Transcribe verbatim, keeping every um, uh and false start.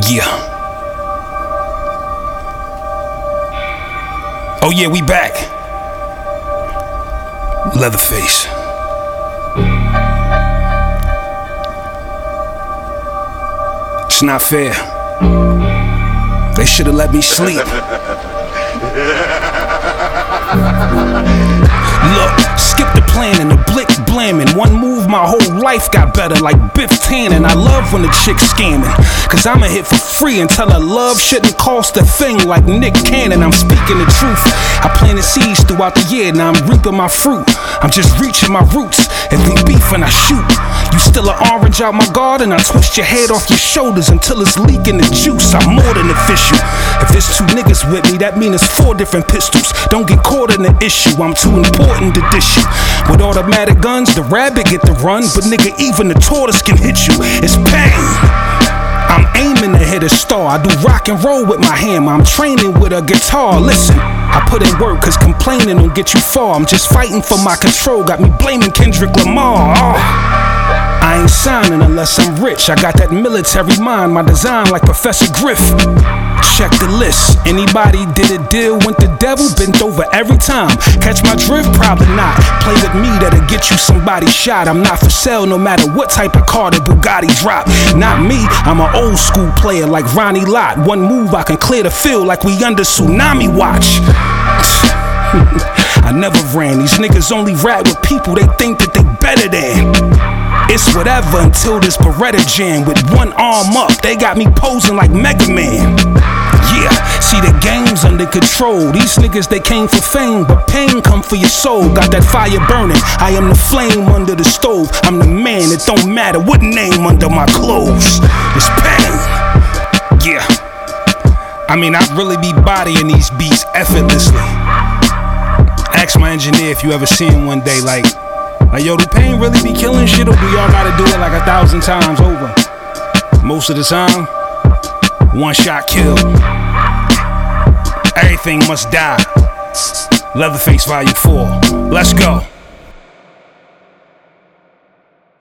Yeah. Oh yeah, we back. Leatherface. It's not fair. They should have let me sleep. Look, skip the planning, the blick blamming. One move, my whole life got better, like Biff Tannen. I love when the chick's scamming, cause I'ma hit for free and tell her love shouldn't cost a thing, like Nick Cannon. I'm speaking the truth. I planted seeds throughout the year, now I'm reaping my fruit. I'm just reaching my roots. If we beef and I shoot, you still an orange out my garden, I twist your head off your shoulders until it's leaking the juice. I'm more than official. If there's two niggas with me, that mean it's four different pistols. Don't get caught in the issue, I'm too important to dish you. With automatic guns, the rabbit get the run, but nigga, even the tortoise can hit you. It's pain. I'm aiming to hit a star. I do rock and roll with my hammer. I'm training with a guitar. Listen, I put in work, cause complaining don't get you far. I'm just fighting for my control, got me blaming Kendrick Lamar. Oh. I ain't signing unless I'm rich. I got that military mind, my design like Professor Griff. Check the list. Anybody did a deal with the devil, bent over every time. Catch my drift? Probably not. Play with me, that'll get you somebody shot. I'm not for sale no matter what type of car the Bugatti drop. Not me, I'm an old school player like Ronnie Lott. One move I can clear the field like we under tsunami watch. I never ran. These niggas only rap with people they think that they better than. It's whatever until this Beretta jam. With one arm up, they got me posing like Mega Man. Yeah, see the game's under control. These niggas, they came for fame, but pain come for your soul. Got that fire burning, I am the flame under the stove. I'm the man, it don't matter what name under my clothes. It's pain. Yeah, I mean, I really be bodying these beats effortlessly. Ask my engineer if you ever see him one day, like, like, yo, do Pain really be killing shit, or do y'all gotta do it like a thousand times over? Most of the time, one shot kill. Everything must die. Leatherface Volume four. Let's go.